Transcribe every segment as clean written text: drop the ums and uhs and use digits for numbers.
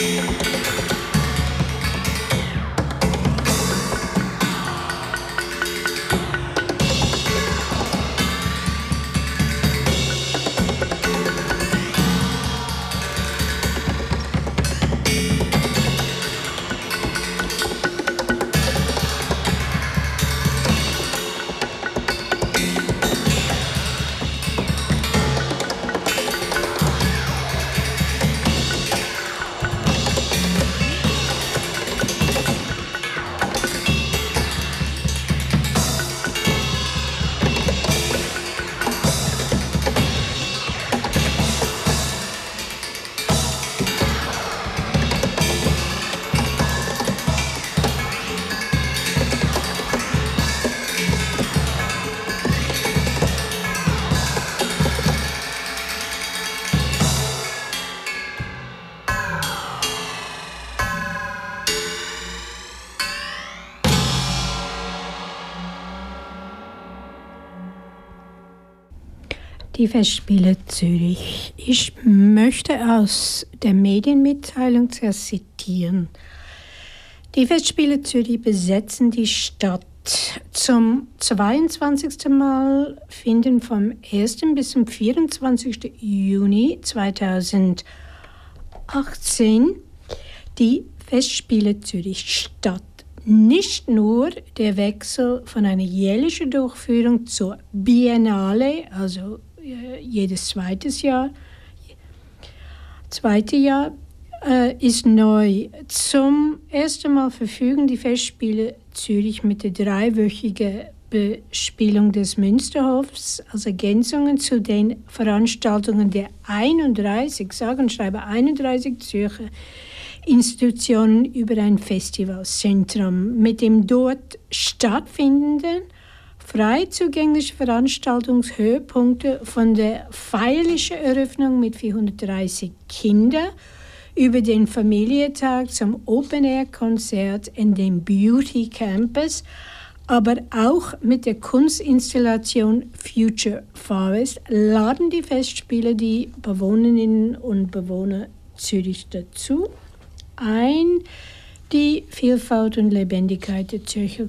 Die Festspiele Zürich. Ich möchte aus der Medienmitteilung zuerst zitieren. Die Festspiele Zürich besetzen die Stadt. Zum 22. Mal finden vom 1. bis zum 24. Juni 2018 die Festspiele Zürich statt. Nicht nur der Wechsel von einer jährlichen Durchführung zur Biennale, also jedes zweite Jahr, ist neu. Zum ersten Mal verfügen die Festspiele Zürich mit der dreiwöchigen Bespielung des Münsterhofs als Ergänzungen zu den Veranstaltungen der 31, sage und schreibe 31 Zürcher Institutionen über ein Festivalzentrum mit dem dort stattfindenden frei zugängliche Veranstaltungshöhepunkte von der feierlichen Eröffnung mit 430 Kindern über den Familientag zum Open-Air-Konzert in dem Beauty Campus, aber auch mit der Kunstinstallation Future Forest laden die Festspiele die Bewohnerinnen und Bewohner Zürich dazu ein, die Vielfalt und Lebendigkeit der Zürcher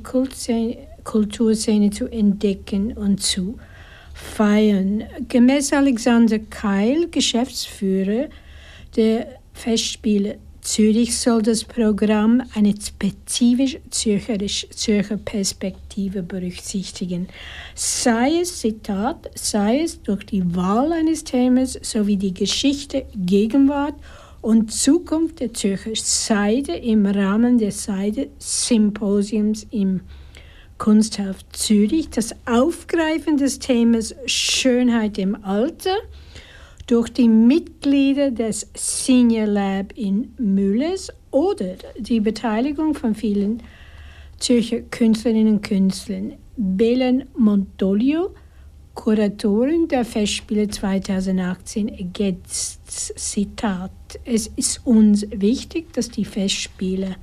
Kulturszene zu entdecken und zu feiern. Gemäß Alexander Keil, Geschäftsführer der Festspiele Zürich, soll das Programm eine spezifisch Zürcher Perspektive berücksichtigen. Sei es, Zitat, sei es durch die Wahl eines Themas sowie die Geschichte, Gegenwart und Zukunft der Zürcher Seide im Rahmen des Seide-Symposiums im Kunsthaus Zürich, das Aufgreifen des Themas Schönheit im Alter durch die Mitglieder des Senior Lab in Mühles oder die Beteiligung von vielen Zürcher Künstlerinnen und Künstlern. Belen Montolio, Kuratorin der Festspiele 2018, ergänzt, Zitat: Es ist uns wichtig, dass die Festspiele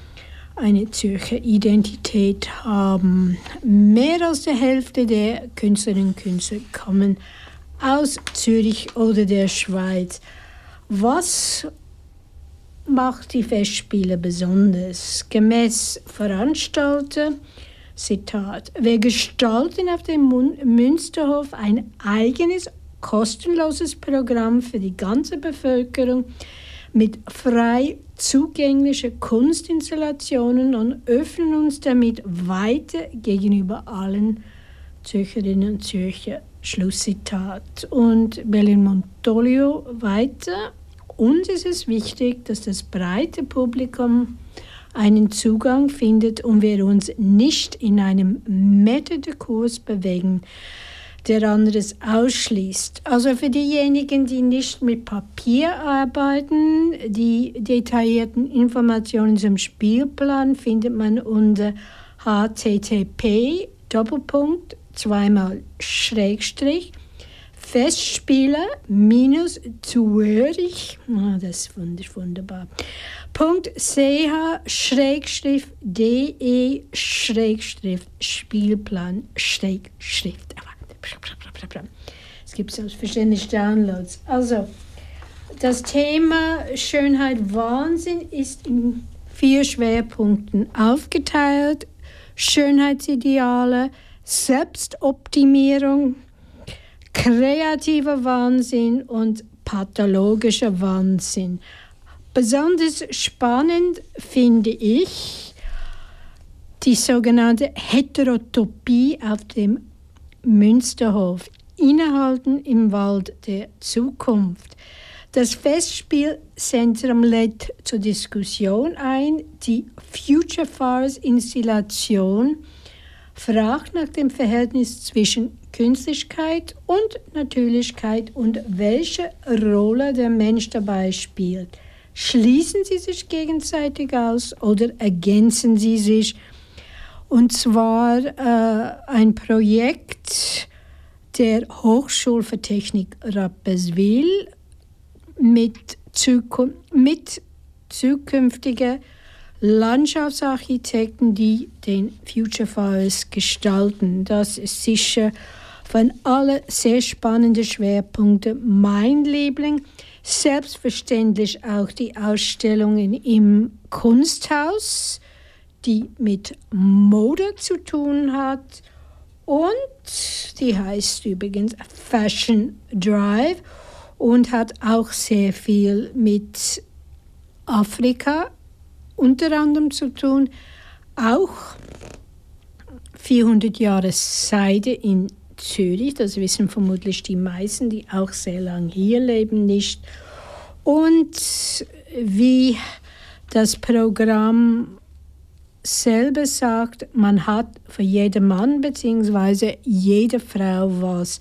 eine Zürcher Identität haben. Mehr als die Hälfte der Künstlerinnen und Künstler kommen aus Zürich oder der Schweiz. Was macht die Festspiele besonders? Gemäß Veranstalter, Zitat: Wir gestalten auf dem Münsterhof ein eigenes, kostenloses Programm für die ganze Bevölkerung mit frei zugänglichen Kunstinstallationen und öffnen uns damit weiter gegenüber allen Zürcherinnen und Zürcher. Schlusszitat. Und Belen Montolio weiter: Uns ist es wichtig, dass das breite Publikum einen Zugang findet und wir uns nicht in einem Meta-Diskurs bewegen, der anderes ausschließt. Also für diejenigen, die nicht mit Papier arbeiten, die detaillierten Informationen zum Spielplan findet man unter http://Festspieler-Zürich, das ist wunderbar, .ch/de/Spielplan. Es gibt selbstverständlich Downloads. Also, Das Thema Schönheit Wahnsinn ist in 4 Schwerpunkten aufgeteilt: Schönheitsideale, Selbstoptimierung, kreativer Wahnsinn und pathologischer Wahnsinn. Besonders spannend finde ich die sogenannte Heterotopie auf dem Münsterhof, innehalten im Wald der Zukunft. Das Festspielzentrum lädt zur Diskussion ein. Die Future Fires Installation fragt nach dem Verhältnis zwischen Künstlichkeit und Natürlichkeit und welche Rolle der Mensch dabei spielt. Schließen sie sich gegenseitig aus oder ergänzen sie sich? Und zwar ein Projekt der Hochschule für Technik Rapperswil mit zukünftigen Landschaftsarchitekten, die den Future Fires gestalten. Das ist sicher von allen sehr spannenden Schwerpunkten mein Liebling. Selbstverständlich auch die Ausstellungen im Kunsthaus, die mit Mode zu tun hat. Und die heißt übrigens Fashion Drive und hat auch sehr viel mit Afrika unter anderem zu tun. Auch 400 Jahre Seide in Zürich, das wissen vermutlich die meisten, die auch sehr lang hier leben, nicht. Und wie das Programm selber sagt, man hat für jeden Mann bzw. jede Frau was.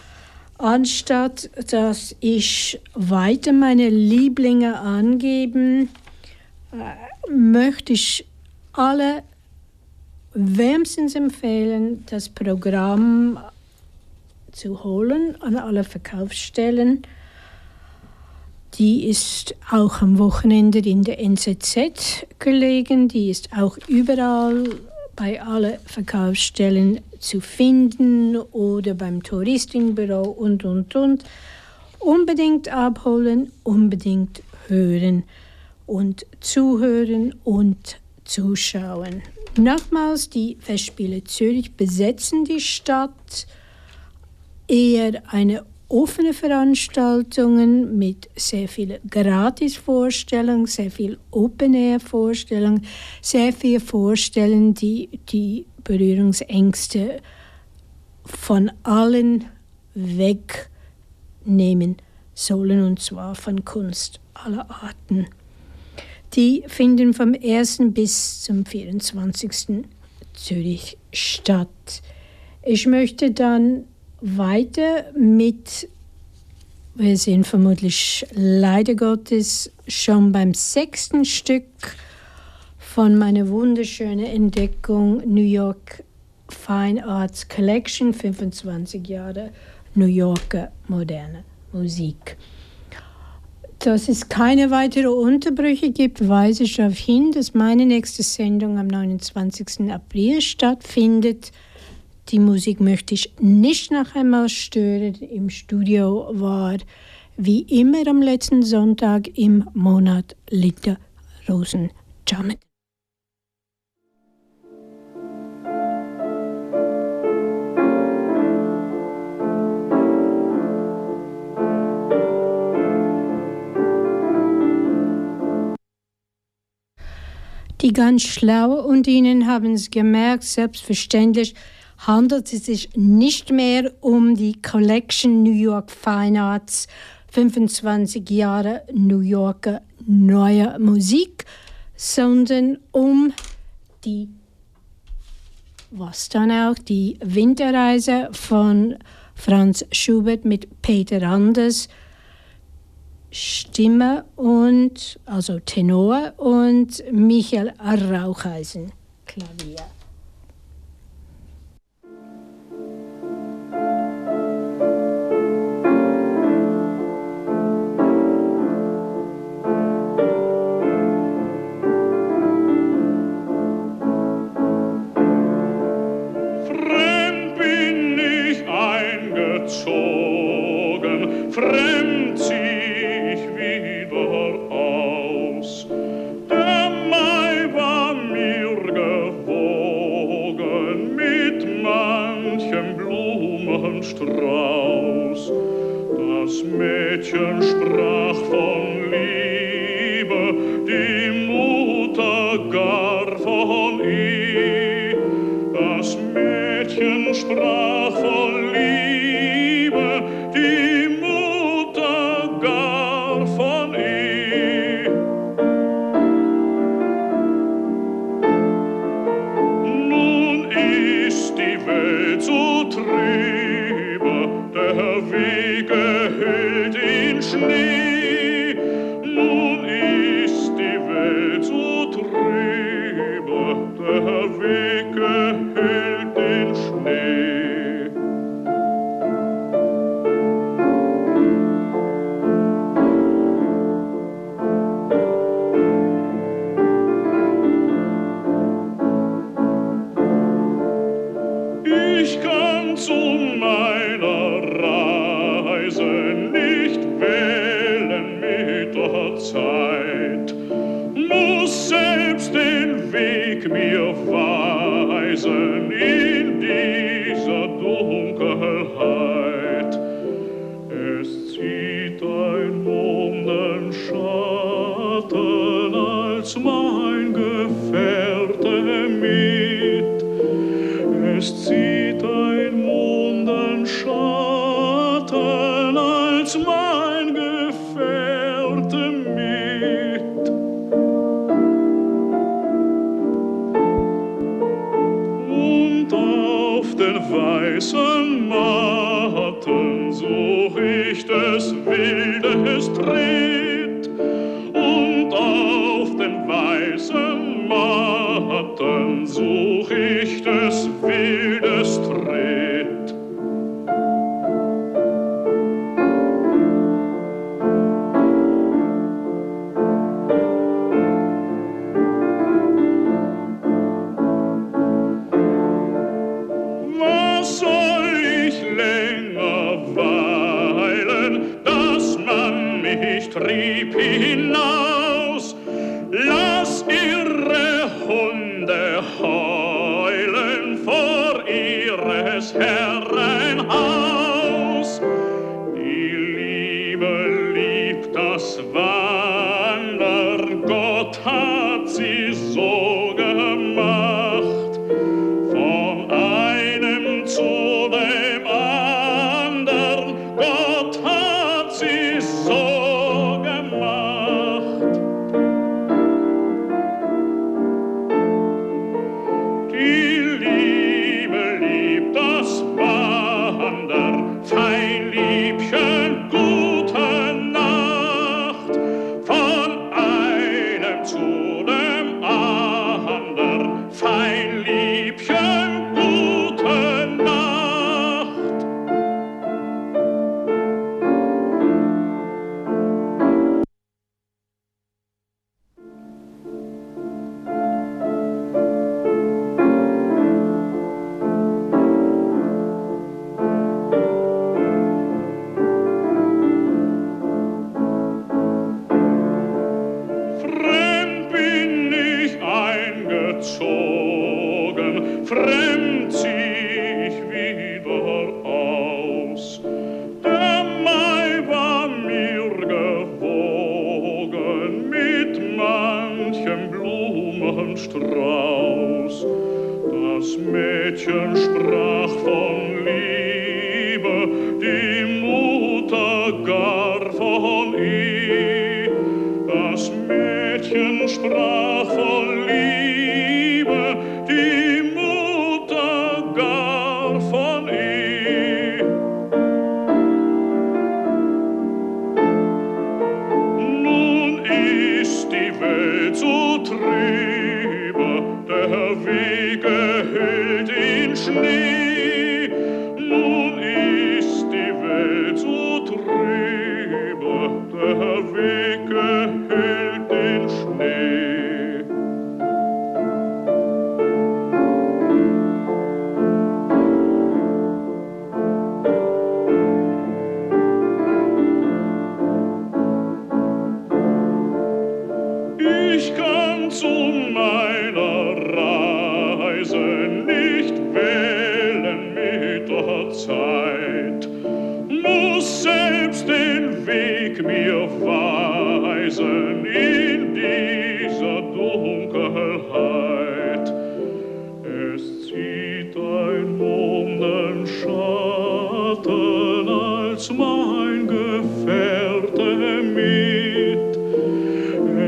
Anstatt dass ich weiter meine Lieblinge angeben, möchte ich alle wärmstens empfehlen, das Programm zu holen an alle Verkaufsstellen. Die ist auch am Wochenende in der NZZ gelegen. Die ist auch überall bei allen Verkaufsstellen zu finden oder beim Touristenbüro und. Unbedingt abholen, unbedingt hören und zuhören und zuschauen. Nochmals, die Festspiele Zürich besetzen die Stadt. Eher eine offene Veranstaltungen mit sehr viel Gratis-Vorstellungen, sehr viel Open-Air-Vorstellungen, sehr viel Vorstellungen, die die Berührungsängste von allen wegnehmen sollen, und zwar von Kunst aller Arten. Die finden vom 1. bis zum 24. Zürich statt. Ich möchte dann weiter mit, wir sind vermutlich leider Gottes schon beim 6. Stück von meiner wunderschönen Entdeckung New York Fine Arts Collection, 25 Jahre New Yorker moderne Musik. Dass es keine weiteren Unterbrüche gibt, weise ich darauf hin, dass meine nächste Sendung am 29. April stattfindet. Die Musik möchte ich nicht noch einmal stören. Im Studio war wie immer am letzten Sonntag im Monat Litter Rosenjamet. Die ganz Schlauen unter Ihnen haben es gemerkt, selbstverständlich handelt es sich nicht mehr um die Collection New York Fine Arts 25 Jahre New Yorker neue Musik, sondern um die, was dann auch, die Winterreise von Franz Schubert mit Peter Anders Stimme und also Tenor und Michael Raucheisen Klavier. Fremd bin ich eingezogen, fremd zieh ich Mädchen sprach von Liebe, die Mutter gar von ihr. Das Mädchen sprach von Liebe, die Mutter gar von ihr. Nun ist die Welt so trübe, der Weg gehüllt in Schnee. Nun ist die Welt so trübe, der Weg gehüllt in Schnee. Ich kann zu meiner Reise nicht wählen mit der Zeit, muss selbst den Weg mir weisen in dieser Dunkelheit. Es zieht ein Mondenschatten als mein Gefährte mit. Es zieht ein Mondenschatten als mein Gefährte mit. Und auf den weißen Matten such ich des Wildes Tritt. Und auf den weißen Matten such ich des Wildes Tritt. Was soll ich länger weilen, dass man mich trieb hinaus? Lass ihre Hunde heulen vor ihres Herren Haus. Die Liebe liebt das Wandern, Gott hat sie so gemacht. Von einem zu dem andern, Gott hat sie so gemacht. Die Liebe liebt das Wandern, fein Liebchen, gute Nacht. Von einem zu dem andern, fein Liebchen, gute Nacht. Fremd bin ich eingezogen, fremd zieh ich wieder aus. Der Mai war mir gewogen mit manchem Blumenstrauß. Das Mädchen sprach von Liebe, die Mutter gar von ihr. Das Mädchen sprach von Liebe, die Mutter gar von ihr. Nun ist die Welt so trübe, der Weg gehüllt in Schnee. Nun ist die Welt so trübe, der Weg gehüllt in Schnee. Ich kann zu meiner Reise nicht wählen mit der Zeit, muss selbst den Weg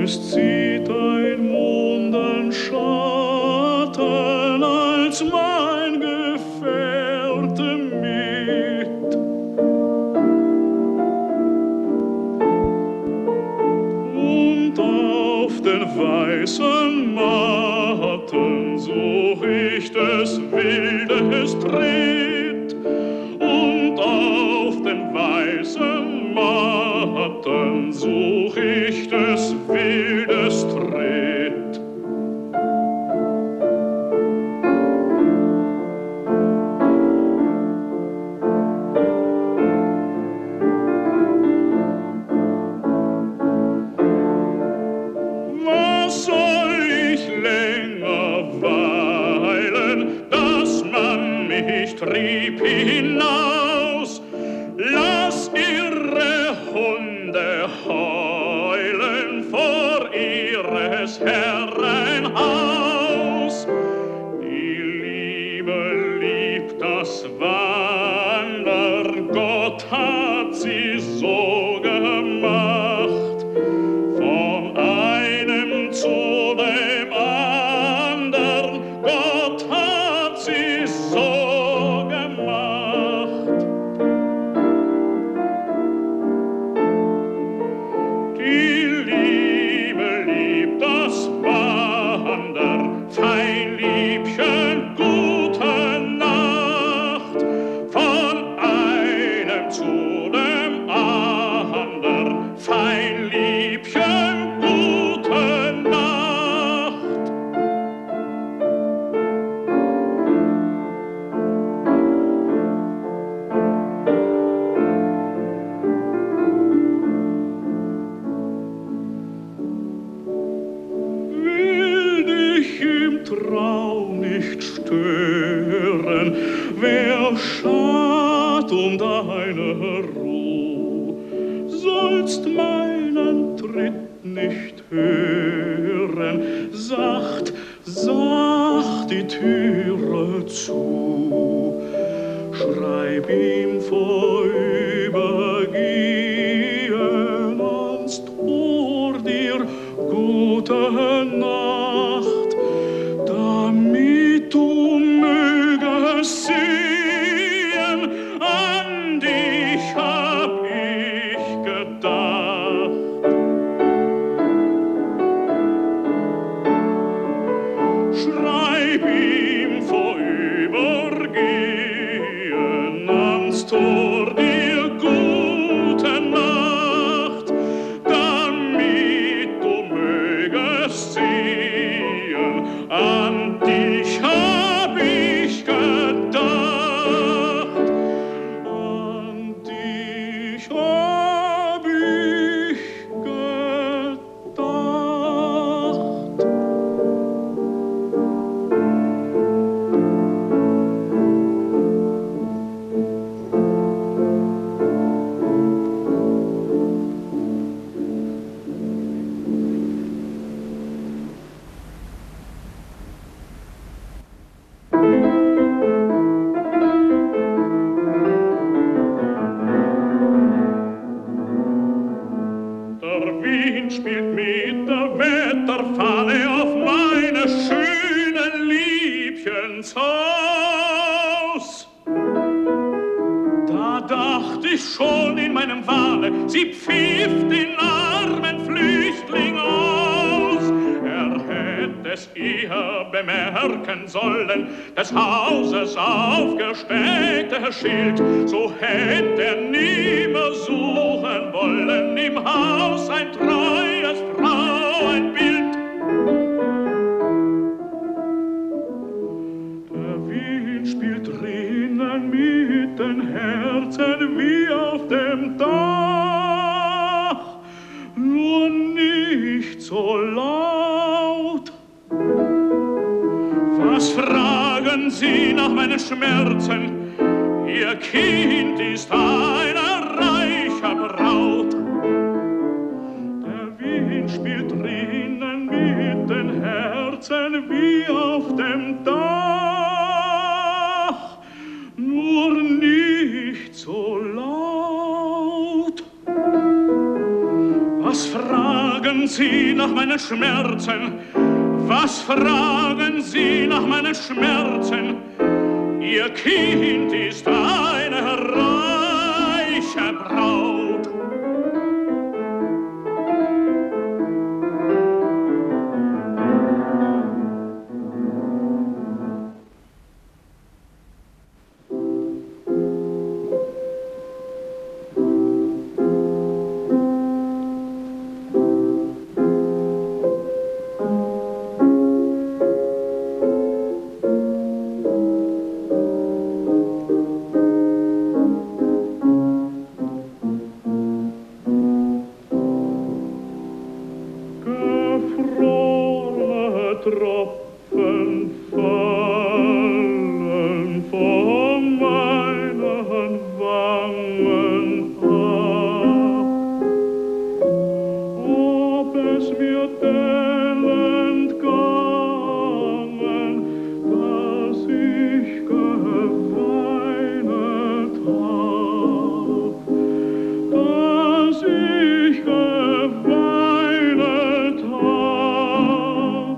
es zieht ein Mondenschatten als mein Gefährte mit. Und auf den weißen Matten such ich des Wildes Tritt. Und auf den weißen Matten such ich des Wildes Tritt. Was soll ich länger weilen, dass man mich trieb hinaus? Lass ihre Hunde heulen vor ihres Herren Haus. Die Liebe liebt das Wandern, Gott hat sie so gemacht. Von einem zu dem andern, Gott hat sie so gemacht. Die Liebe liebt das Wandern, fein Liebchen, gute Nacht. Von einem zu dem andern, fein Liebchen, gute Nacht. Will dich im Traum nicht stören, wer schad um deine Ruh, sollst meinen Tritt nicht hören, sacht, sacht die Türe zu. Schreib ihm vorübergehen ans Tor dir gute Nacht, damit du mögest sehen, an dich hab ich gedacht. Schreib ihm vorübergehen ans Tor dir gute Nacht, damit du mögest sehen, an dich hab ich gedacht. An dich hab ich gedacht. Der Wind spielt mit der Wetterfahne auf meine schönen Liebchens Haus. Da dacht ich schon in meinem Wahne, sie pfiff den armen Flüchtling aus. Hätt es eher bemerken sollen, des Hauses aufgesteckter Schild, so hätt nimmer suchen wollen im Haus ein treues Frauenbild. Der Wind spielt drinnen mit den Herzen wie auf dem Dach, nur nicht so laut. Was fragen Sie nach meinen Schmerzen? Ihr Kind ist eine reiche Braut. Der Wind spielt drinnen mit den Herzen wie auf dem Dach, nur nicht so laut. Was fragen fragen Sie nach meinen Schmerzen? Was fragen Sie nach meinen Schmerzen? Ihr Kind ist eine reiche Braut. Tropfen fallen von meinen Wangen ab. Ob es mir denn entgangen, dass ich geweinet hab, dass ich geweinet hab.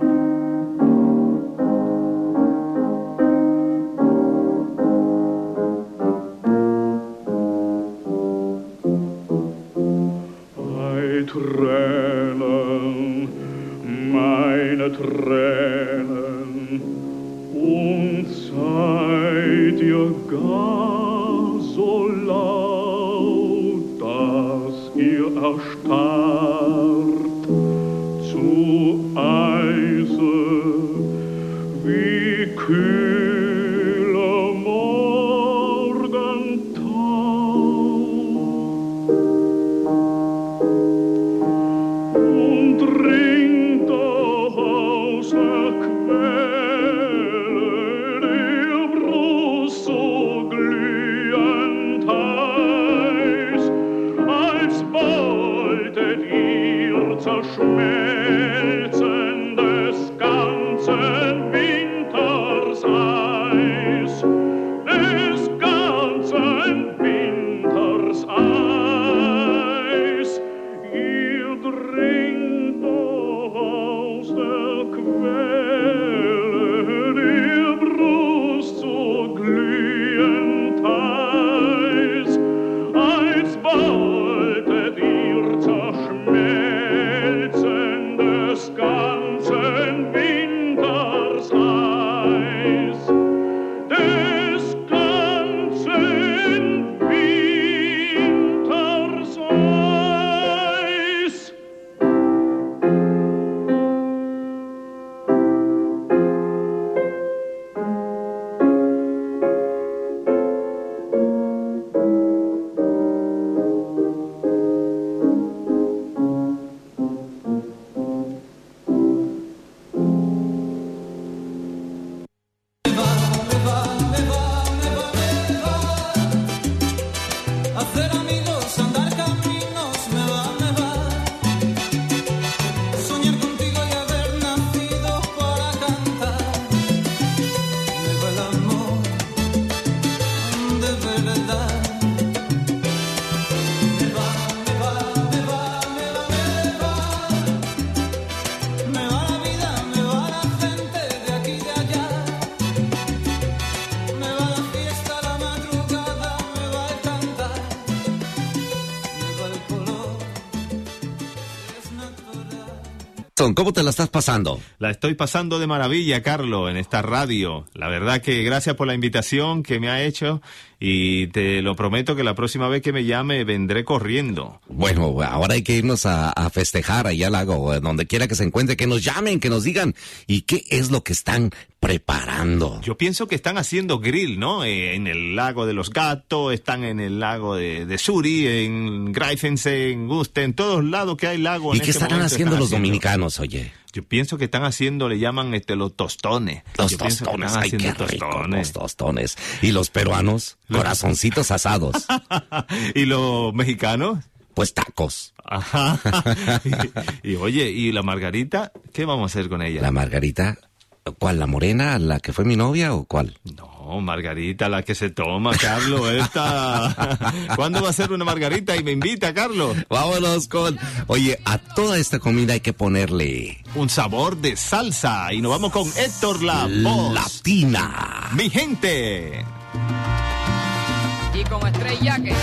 Tränen, meine Tränen, und seid ihr gar so laut, dass ihr erstarrt zu Eise wie kühler Morgentau. Dringt doch aus der Quelle der Brust so glühend heiß, als wolltet ihr zerschmelzen des ganzen Winters Eis, des ganzen Winters Eis. Ihr dringt doch aus der Quelle der Brust so glühend heiß, als wolltet ihr zerschmelzen des ganzen Winters Eis, des ganzen Winters Eis. Hacer amigos, andar caminos, me va. Soñar contigo y haber nacido para cantar. Me va el amor de verdad. Me va la vida, me va la gente de aquí y de allá. Me va la fiesta, la madrugada, me va el cantar. Me va el color, es natural. ¿Cómo te la estás pasando? La estoy pasando de maravilla, Carlos, en esta radio. La verdad que gracias por la invitación que me ha hecho y te lo prometo que la próxima vez que me llame vendré corriendo. Bueno, ahora hay que irnos a festejar allá al lago, donde quiera que se encuentre, que nos llamen, que nos digan y qué es lo que están preparando. Yo pienso que están haciendo grill, ¿no? En el lago de los Gatos, están en el lago de Suri, en Greifense, en Guste, en todos lados que hay lago. ¿Y qué estarán haciendo los dominicanos, oye? Yo pienso que están haciendo, le llaman los tostones. Los tostones, ay, qué rico, los tostones. ¿Y los peruanos? Corazoncitos asados. ¿Y los mexicanos? Pues tacos. Ajá. Y oye, ¿y la margarita? ¿Qué vamos a hacer con ella? La margarita, ¿Cuál, la morena, la que fue mi novia o cuál? No, Margarita, la que se toma, Carlos, esta. ¿Cuándo va a ser una Margarita y me invita, Carlos? Vámonos con... Oye, a toda esta comida hay que ponerle... Un sabor de salsa. Y nos vamos con Héctor La Voz. Latina. Mi gente. Y con Estrella que...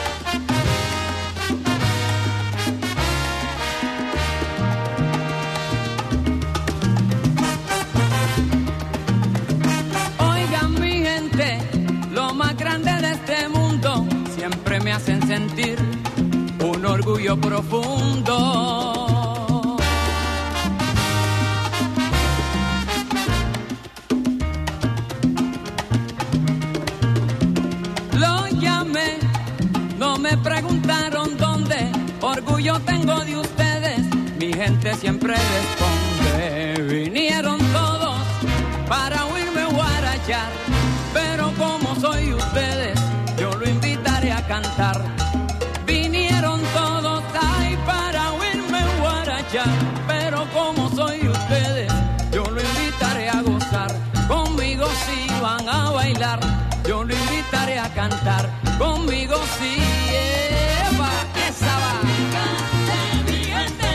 Oigan mi gente, lo más grande de este mundo siempre me hacen sentir un orgullo profundo. Lo llamé, no me preguntaron dónde, orgullo tengo de ustedes, mi gente siempre responde. Vinieron todos para oírme guarachar, pero como soy ustedes, yo lo invitaré a cantar. Vinieron todos ahí para oírme guarachar, pero como soy ustedes, yo lo invitaré a gozar. Conmigo si van a bailar, yo lo invitaré a cantar. Conmigo si Eva, esa va. Cante mi gente,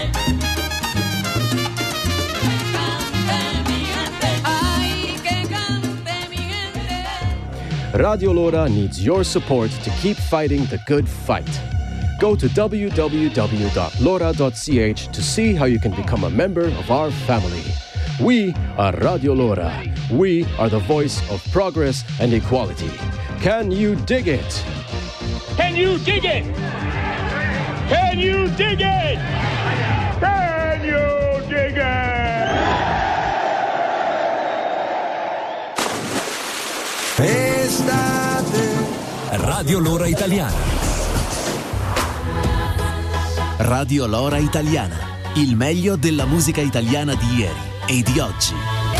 cante mi gente, ay que cante mi gente. Radio Lora needs your support to keep fighting the good fight. Go to www.lora.ch to see how you can become a member of our family. We are Radio Lora. We are the voice of progress and equality. Can you dig it? Can you dig it? Can you dig it? Can you dig it? Radio Lora Italiana. Radio Lora Italiana. Il meglio della musica italiana di ieri e di oggi.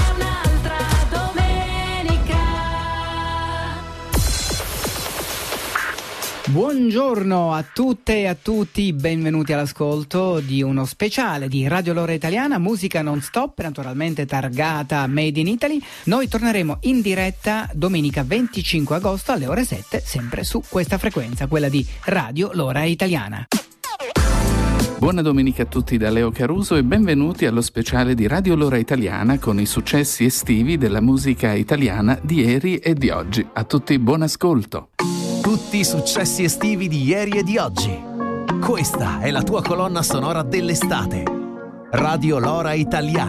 Buongiorno a tutte e a tutti, benvenuti all'ascolto di uno speciale di Radio Lora Italiana, musica non stop, naturalmente targata Made in Italy. Noi torneremo in diretta domenica 25 agosto alle ore 7, sempre su questa frequenza, quella di Radio Lora Italiana. Buona domenica a tutti da Leo Caruso e benvenuti allo speciale di Radio Lora Italiana con i successi estivi della musica italiana di ieri e di oggi. A tutti buon ascolto. Tutti i successi estivi di ieri e di oggi. Questa è la tua colonna sonora dell'estate. Radio Lora Italiana.